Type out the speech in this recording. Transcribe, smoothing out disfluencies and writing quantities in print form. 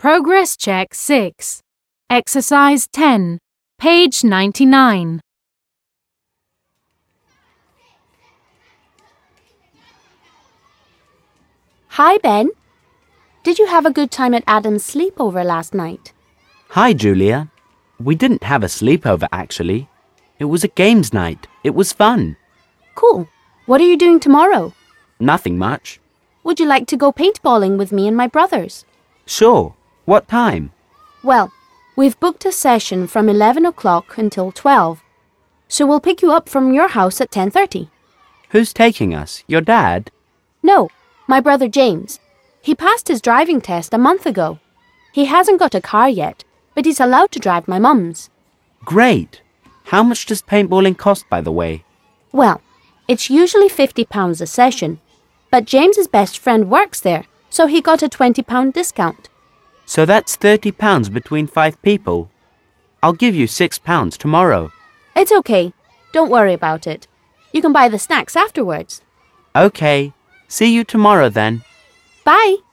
Progress Check 6. Exercise 10. Page 99. Hi, Ben. Did you have a good time at Adam's sleepover last night? Hi, Julia. We didn't have a sleepover, actually. It was a games night. It was fun. Cool. What are you doing tomorrow? Nothing much. Would you like to go paintballing with me and my brothers? Sure. What time? Well, we've booked a session from 11 o'clock until 12. So we'll pick you up from your house at 10:30. Who's taking us? Your dad? No, my brother James. He passed his driving test a month ago. He hasn't got a car yet, but he's allowed to drive my mum's. Great. How much does paintballing cost, by the way? Well, it's usually £50 a session, but James's best friend works there, so he got a £20 discount. So that's £30 between 5 people. I'll give you £6 tomorrow. It's okay. Don't worry about it. You can buy the snacks afterwards. Okay. See you tomorrow then. Bye.